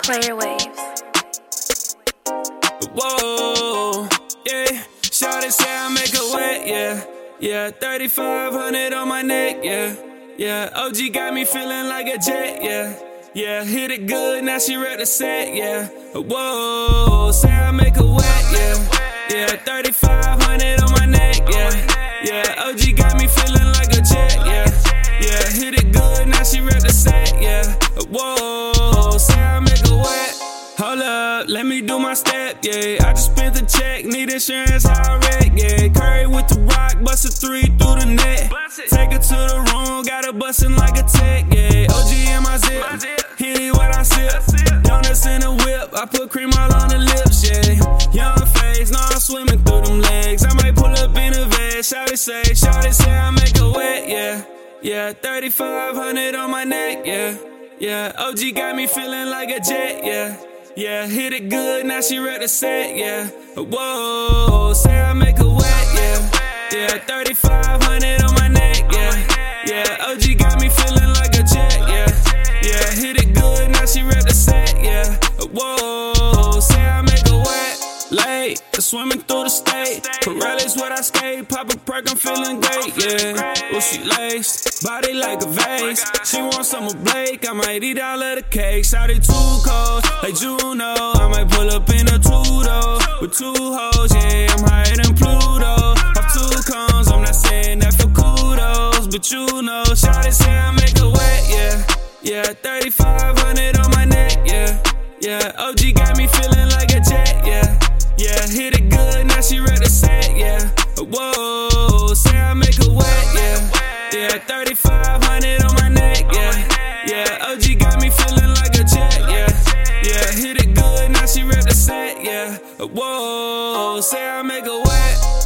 Player Waves. Whoa, yeah. Shawty say I make her wet, yeah. Yeah, 3,500 on my neck, yeah. Yeah, OG got me feeling like a jet, yeah. Yeah, hit it good, now she ready to set, yeah. Whoa, say I make her wet, yeah. Yeah, 3,500 on my neck, yeah. Yeah, OG got me feeling like a jet, yeah. Yeah, hit it good, now she ready to set, yeah. Whoa, say I make her wet. Hold up, let me do my step, yeah. I just spent the check, need insurance, how I wreck, yeah. Curry with the rock, bust a 3 through the net. Take her to the room, got her bustin' like a tech, yeah. OG in my zip, hit it what I sip. Donuts in the whip, I put cream all on the lips, yeah. Young face, know I'm swimming through them legs. I might pull up in a vest, shawty say I make her wet, yeah. Yeah, 3,500 on my neck, yeah. Yeah, OG got me feeling like a jet, yeah. Yeah, hit it good, now she ready to set, yeah. Whoa, say I make her wet, yeah. Yeah, 3,500 on my neck, yeah. Yeah, OG got me feeling like a jet, yeah. Yeah, hit it good, now she ready to set, yeah. Whoa, say I make her wet. Late, swimming through the state. Pirelli's what I skate, pop a perk, I'm feeling great, yeah. Well, she laced, body like a vase. She wants some of Blake, I might eat all of the cake. Shawty too cold, like Juno. I might pull up in a two-door with 2 hoes, yeah. I'm higher than Pluto. Off 2 cones, I'm not saying that for kudos, but you know, shawty say I make her wet, yeah. Yeah, 3,500 on my neck, yeah. Yeah, OG got me feeling like a jet, yeah. Yeah, hit it good, now she ready to set, yeah. Whoa, say I make her wet, yeah. Yeah, 3,500 on my neck, yeah. Yeah, OG got me feeling like a jet, yeah. Yeah, hit it good, now she ready to set, yeah. Whoa, say I make her wet.